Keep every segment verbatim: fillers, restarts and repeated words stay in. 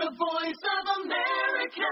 The Voice of America.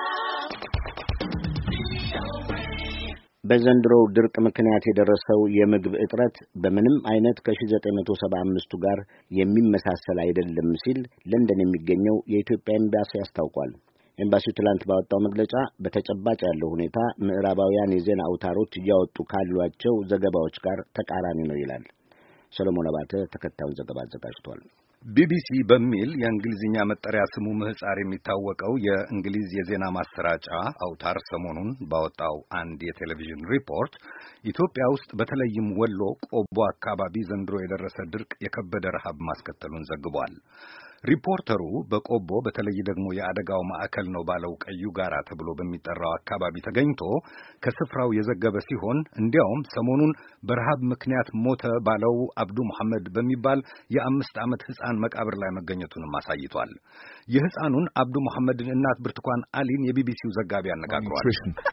በዘንድሮው ድርቅ ምክንያት የደረሰው የምግብ እጥረት በምንም አይነት ከ1975ቱ ጋር የሚመሳሰል አይደለም ሲል ለንደን የሚገኘው የኢትዮጵያ ኤምባሲ አስታውቋል። ኤምባሲው ትላንት ባወጣው መግለጫ በተጨባጭ ያለው ሁኔታ ምዕራባውያን የዜና አውታሮች እያወጡ ካሏቸው ዘገባዎች ጋር ተቃራኒ ነው ይላል። ሰለሞን አባተ ተከታዩን ዘገባ አዘጋጅቷል። ቢቢሲ በሚል የእንግሊዝኛ መጠሪያ ስሙ ምህጻር የሚታወቀው የእንግሊዝ የዜና ማሰራጫ አውታር ሰሞኑን ባወጣው አንድ የቴሌቪዥን ሪፖርት ኢትዮጵያ ውስጥ በተለይም ወሎ ቆቦ አካባቢ ዘንድሮ የደረሰ ድርቅ የከበደ ረሃብ ማስከተሉን ዘግቧል። ሪፖርተሩ በቆቦ በተለይ ደግሞ የአደጋው ማዕከል ነው ባለው ቀዩ ጋራ ተብሎ በሚጠራው አካባቢ ተገኝቶ ከስፍራው የዘገበ ሲሆን እንዲያውም ሰሞኑን በረሃብ ምክንያት ሞተ ባለው አብዱ መሐመድ በሚባል የአምስት ዓመት ሕፃን መቃብር ላይ መገኘቱንም አሳይቷል። የሕፃኑን አብዱ መሐመድን እናት ብርቱካን አሊን የቢቢሲው ዘጋቢ አነጋግሯል።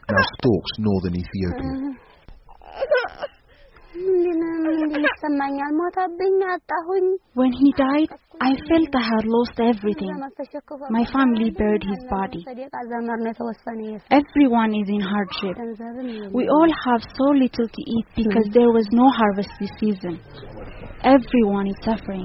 When he died, I felt I had lost everything. My family buried his body. Everyone is in hardship. We all have so little to eat because there was no harvest this season. Everyone is suffering.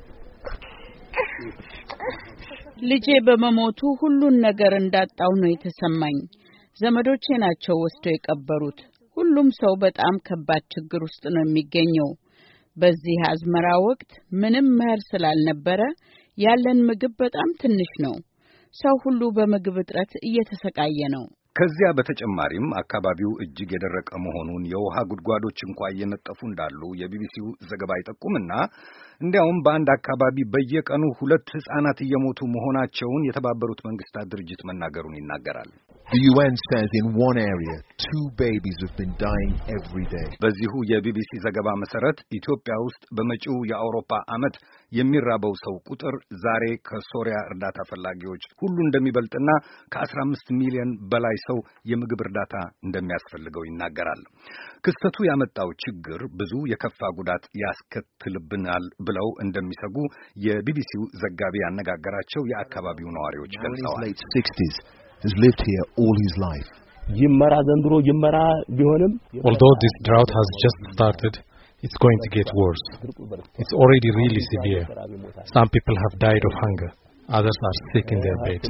ልጄ በመሞቱ ሁሉን ነገር እንዳጣው ነው የተሰማኝ። ዘመዶቼ ናቸው ወስደው የቀበሩት። ሁሉም ሰው በጣም ከባድ ችግር ውስጥ ነው የሚገኘው። በዚህ አዝመራ ወቅት ምንም መኸር ስላልነበረ ያለን ምግብ በጣም ትንሽ ነው። ሰው ሁሉ በምግብ እጥረት እየተሰቃየ ነው። ከዚያ በተጨማሪም አካባቢው እጅግ የደረቀ መሆኑን የውሃ ጉድጓዶች እንኳን እየነጠፉ እንዳሉ የቢቢሲው ዘገባ ይጠቁምና እንዲያውም በአንድ አካባቢ በየቀኑ ሁለት ሕፃናት እየሞቱ መሆናቸውን የተባበሩት መንግስታት ድርጅት መናገሩን ይናገራል። The U N says in one area two babies have been dying every day. በዚሁ የቢቢሲ ዘገባ መሰረት ኢትዮጵያ ውስጥ በመጪው የአውሮፓ ዓመት የሚራበው ሰው ቁጥር ዛሬ ከሶሪያ እርዳታ ፈላጊዎች ሁሉ እንደሚበልጥና ከአስራ አምስት ሚሊዮን በላይ ሰው የምግብ እርዳታ እንደሚያስፈልገው ይናገራል። ክስተቱ ያመጣው ችግር ብዙ የከፋ ጉዳት ያስከትልብናል ብለው እንደሚሰጉ የቢቢሲው ዘጋቢ ያነጋገራቸው የአካባቢው ነዋሪዎች ገልጸዋል። has lived here all his life. ይመራ ዘንድሮ ይመራ ቢሆንም although this drought has just started, it's going to get worse. It's already really severe. Some people have died of hunger. Others are sick in their beds.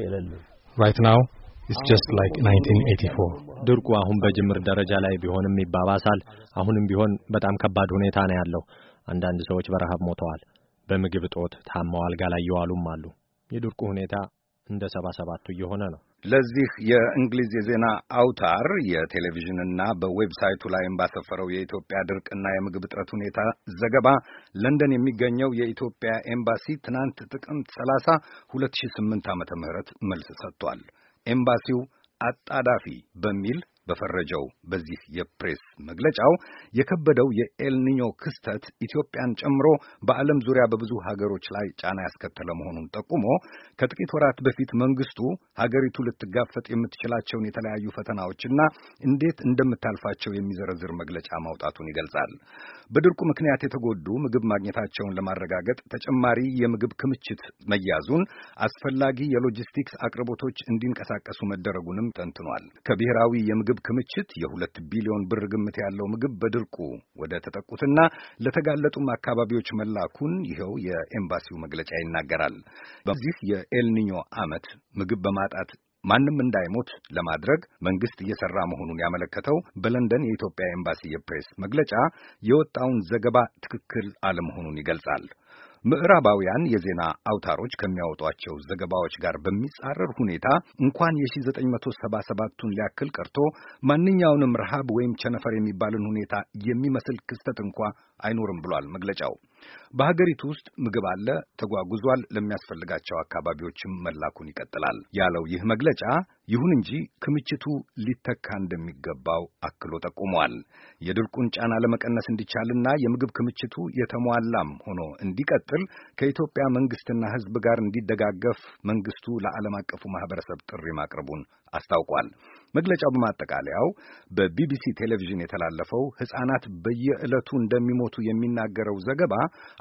Right now, it's just like nineteen eighty-four. ድርቁ አሁን በጅምር ደረጃ ላይ ቢሆንም ይባባሳል። አሁንም ቢሆን በጣም ከባድ ሁኔታ ነው ያለው። አንዳንድ ሰዎች በረሃብ ሞተዋል። በምግብ እጦት ታመው አልጋ ላይ የዋሉም አሉ። የድርቁ ሁኔታ እንደ ሰባ ሰባቱ እየሆነ ነው። ለዚህ የእንግሊዝ የዜና አውታር የቴሌቪዥንና በዌብሳይቱ ላይም ባሰፈረው የኢትዮጵያ ድርቅና የምግብ እጥረት ሁኔታ ዘገባ ለንደን የሚገኘው የኢትዮጵያ ኤምባሲ ትናንት ጥቅምት ሰላሳ ሁለት ሺህ ስምንት ዓመተ ምህረት መልስ ሰጥቷል። ኤምባሲው አጣዳፊ በሚል በፈረጀው በዚህ የፕሬስ መግለጫው የከበደው የኤልኒኞ ክስተት ኢትዮጵያን ጨምሮ በዓለም ዙሪያ በብዙ ሀገሮች ላይ ጫና ያስከተለ መሆኑን ጠቁሞ ከጥቂት ወራት በፊት መንግስቱ ሀገሪቱ ልትጋፈጥ የምትችላቸውን የተለያዩ ፈተናዎችና እንዴት እንደምታልፋቸው የሚዘረዝር መግለጫ ማውጣቱን ይገልጻል። በድርቁ ምክንያት የተጎዱ ምግብ ማግኘታቸውን ለማረጋገጥ ተጨማሪ የምግብ ክምችት መያዙን፣ አስፈላጊ የሎጂስቲክስ አቅርቦቶች እንዲንቀሳቀሱ መደረጉንም ተንትኗል። ከብሔራዊ የምግብ ክምችት የሁለት ቢሊዮን ብር ግምት ያለው ምግብ በድርቁ ወደ ተጠቁትና ለተጋለጡም አካባቢዎች መላኩን ይኸው የኤምባሲው መግለጫ ይናገራል። በዚህ የኤልኒኞ ዓመት ምግብ በማጣት ማንም እንዳይሞት ለማድረግ መንግስት እየሰራ መሆኑን ያመለከተው በለንደን የኢትዮጵያ ኤምባሲ የፕሬስ መግለጫ የወጣውን ዘገባ ትክክል አለመሆኑን ይገልጻል። ምዕራባውያን የዜና አውታሮች ከሚያወጧቸው ዘገባዎች ጋር በሚጻረር ሁኔታ እንኳን የ1977ቱን ሊያክል ቀርቶ ማንኛውንም ረሃብ ወይም ቸነፈር የሚባልን ሁኔታ የሚመስል ክስተት እንኳን አይኖርም ብሏል መግለጫው። በሀገሪቱ ውስጥ ምግብ አለ፣ ተጓጉዟል፣ ለሚያስፈልጋቸው አካባቢዎችም መላኩን ይቀጥላል ያለው ይህ መግለጫ ይሁን እንጂ ክምችቱ ሊተካ እንደሚገባው አክሎ ጠቁሟል። የድርቁን ጫና ለመቀነስ እንዲቻልና የምግብ ክምችቱ የተሟላም ሆኖ እንዲቀጥል ከኢትዮጵያ መንግስትና ሕዝብ ጋር እንዲደጋገፍ መንግስቱ ለዓለም አቀፉ ማህበረሰብ ጥሪ ማቅረቡን አስታውቋል። መግለጫው በማጠቃለያው በቢቢሲ ቴሌቪዥን የተላለፈው ሕፃናት በየዕለቱ እንደሚሞቱ የሚናገረው ዘገባ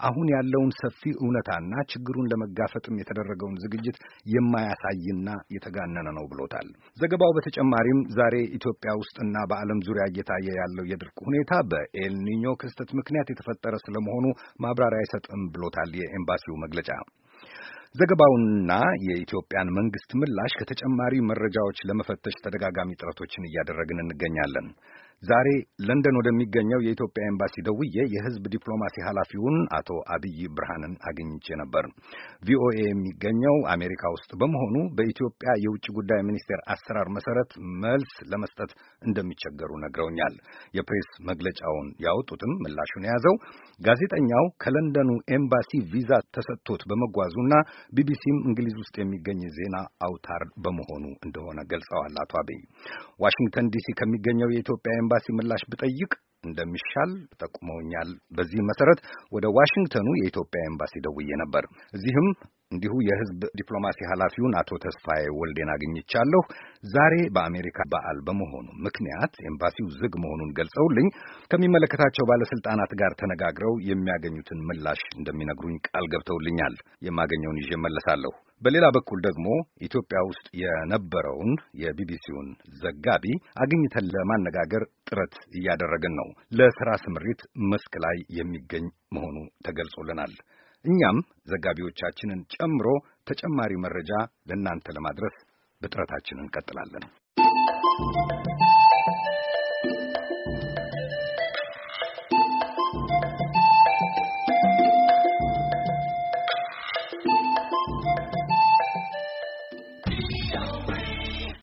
አሁን ያለውን ሰፊ እውነታና ችግሩን ለመጋፈጥም የተደረገውን ዝግጅት የማያሳይና የተጋነነ ነው ብሎታል። ዘገባው በተጨማሪም ዛሬ ኢትዮጵያ ውስጥና በዓለም ዙሪያ እየታየ ያለው የድርቅ ሁኔታ በኤል ኒኞ ክስተት ምክንያት የተፈጠረ ስለመሆኑ ማብራሪያ አይሰጥም ብሎታል የኤምባሲው መግለጫ። ዘገባውንና የኢትዮጵያን መንግስት ምላሽ ከተጨማሪ መረጃዎች ለመፈተሽ ተደጋጋሚ ጥረቶችን እያደረግን እንገኛለን። ዛሬ ለንደን ወደሚገኘው የኢትዮጵያ ኤምባሲ ደውዬ የህዝብ ዲፕሎማሲ ኃላፊውን አቶ አብይ ብርሃንን አግኝቼ ነበር። ቪኦኤ የሚገኘው አሜሪካ ውስጥ በመሆኑ በኢትዮጵያ የውጭ ጉዳይ ሚኒስቴር አሰራር መሰረት መልስ ለመስጠት እንደሚቸገሩ ነግረውኛል። የፕሬስ መግለጫውን ያወጡትም ምላሹን የያዘው ጋዜጠኛው ከለንደኑ ኤምባሲ ቪዛ ተሰጥቶት በመጓዙና ቢቢሲም እንግሊዝ ውስጥ የሚገኝ ዜና አውታር በመሆኑ እንደሆነ ገልጸዋል። አቶ አብይ ዋሽንግተን ዲሲ ከሚገኘው የኢትዮጵያ ኤምባሲ ምላሽ ብጠይቅ እንደሚሻል ጠቁመውኛል። በዚህ መሰረት ወደ ዋሽንግተኑ የኢትዮጵያ ኤምባሲ ደውዬ ነበር። እዚህም እንዲሁ የህዝብ ዲፕሎማሲ ኃላፊውን አቶ ተስፋዬ ወልዴን አግኝቻለሁ። ዛሬ በአሜሪካ በዓል በመሆኑ ምክንያት ኤምባሲው ዝግ መሆኑን ገልጸውልኝ ከሚመለከታቸው ባለስልጣናት ጋር ተነጋግረው የሚያገኙትን ምላሽ እንደሚነግሩኝ ቃል ገብተውልኛል። የማገኘውን ይዤ መለሳለሁ። በሌላ በኩል ደግሞ ኢትዮጵያ ውስጥ የነበረውን የቢቢሲውን ዘጋቢ አግኝተን ለማነጋገር ጥረት እያደረግን ነው። ለስራ ስምሪት መስክ ላይ የሚገኝ መሆኑ ተገልጾልናል። እኛም ዘጋቢዎቻችንን ጨምሮ ተጨማሪ መረጃ ለእናንተ ለማድረስ በጥረታችን እንቀጥላለን።